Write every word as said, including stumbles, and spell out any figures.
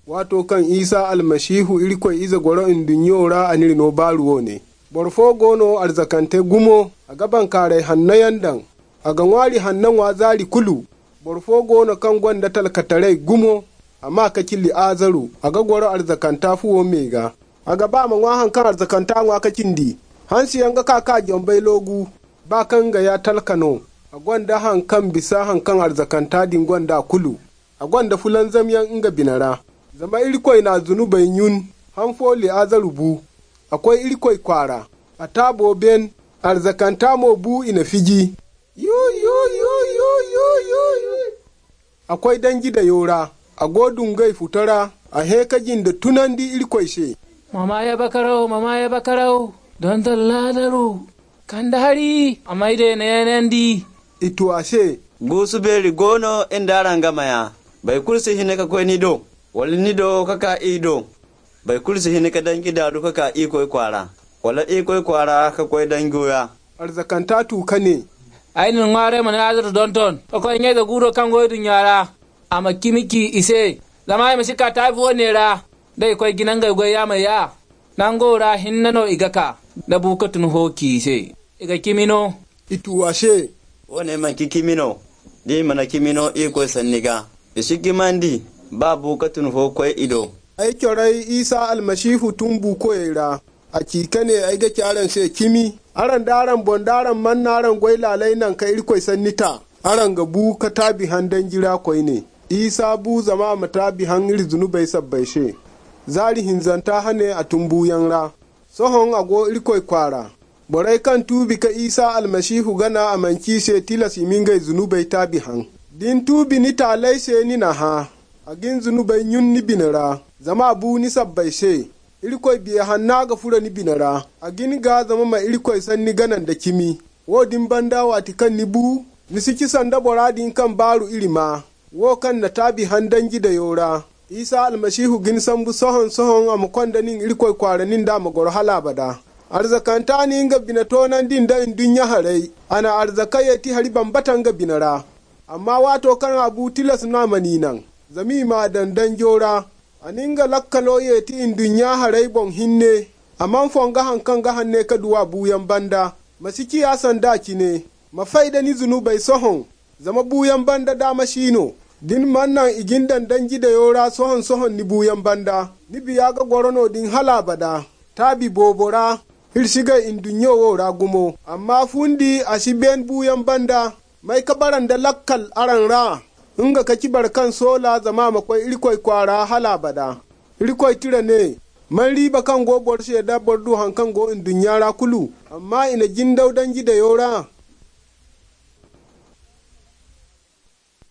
wato kan Isa almashihu irkoi iza goro indunyora aniri no baruwo ne. Borfo gono arzakante gumo a gaban kare hannayan dan, a ganwari hannan wazari kulu, borfo gono kan gwanda talkatarai gumo, amma ka killi azaru, a ga goro arzakanta fuwo mega, a gaba man wahan kan arzakanta wa ka kindi, hansi yanga kaka jombai logu, ba kan ga ya talkano, a gwanda hankan bisa hankan arzakanta din gwanda kulu, a gwanda fulan zamyan inga binara, zama irkoi na zunubai yun, hanfoli azaru bu, akwai irkoi kwara, a tabo ben, arzakanta mo bu ina fiji, yu yu yu yu yu yu akwai dangi da yora, a godun gai futara, a hekajin da tunandi irkoi she. Mama ya bakarau, mama ya bakarau, don talladaru, kan da hari, a maide na yanandi. Itu ashe. Gusu beri gono inda rangamaya, bai kursi hine ka kwe nido, wali nido kaka ido, bai kursi hine ka dangi daru kaka ikoi kwara, wala ikoi kwara ka kwe dangoya. Arzakanta tuka ne. Ainin ngare mana azur don ton, akwai nye da guro kan goyidun yara, a makimiki ise, zama ya masika ta fi wani ra, dai kwai ginan gaigwai ya mai ya, nan gora hinnano igaka, da bukatun hoki ise, iga kimino. Itu ashe. Wane man ki kimino, di mana kimino ikoi sanniga, isi kimandi, ba bukatun hokoi ido. Ai kyorai Isa almashihu tun buko yara, a kika ne ai ga kyaran sai kimi, aran daran bondaran mannaran gwai lalai nan kai irkoi sannita, aran ga bu ka tabi handan jira koi ne. Isa bu zama mata bi hangir zunubai sabbaishe, zari hinzanta hane a tumbu yanra, sohon ago irkoi kwara, borai kan tubi ka Isa almashihu gana a manki se tilas imingai zunubai tabi hang. Din tubi ni talai se ni na ha, agin zunubai nyun ni binara, zama bu ni sabbaishe, irkoi biya hanna ga fura ni binara, agin ga zama ma irkoi san ni ganan da kimi, wodin banda wati kan ni bu, ni siki sanda boradin kan baru irima. Wo kan na tabi handan gida yora, Isa almashihu gin sambu sohon sohon a makwanda nin irkoi kwaranin da magor halabada. Arzakanta ni inga binatonan din da in dunya harai, ana arzakai ya ti hari bambatan ga binara. Amma wato kan abu tilas na maninan, zami ma dandan jora, aninga lakkalo ya ti in dunya harai bon hinne, amman fon gahan kan gahan ne kaduwa buyan banda, masiki ya sanda ki ne, mafaida ni zunubai sohon. Zama buyan banda dama shino, din mannan igin dandan gida yora sohon sohon ni buyan banda, ni biya ga gorono din halabada, tabi bobora, hirshiga indunyo wora gumo, amma fundi a shi ben buyan banda, mai kabaran da lakkal aran ra, inga ka kibar kan sola zama makwai irkoi kwara halabada, irkoi tira ne, man riba kan gobor shi da bordu hankan go indunyara kulu, amma ina jindau dan gida yora,